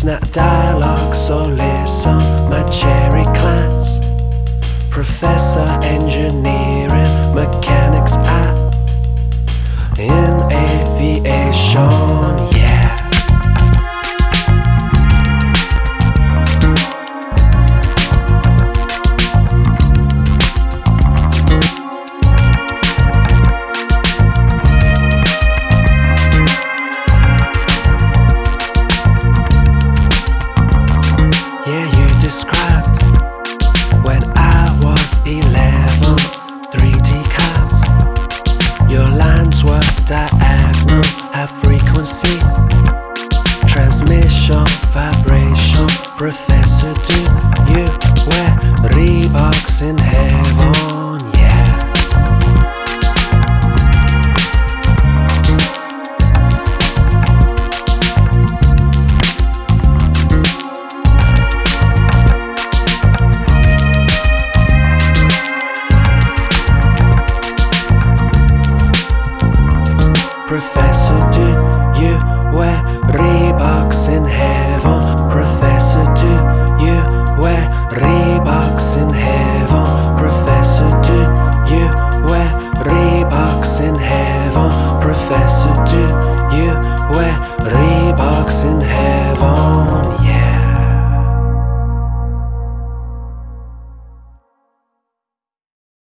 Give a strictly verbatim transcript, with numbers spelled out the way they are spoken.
It's not dialogue, so listen, my cherry class. Professor, engineering, mechanics at in aviation, yeah. Yeah, you described when I was eleven, three D cars. Your lines were diagonal, high frequency, transmission, vibration, perfect.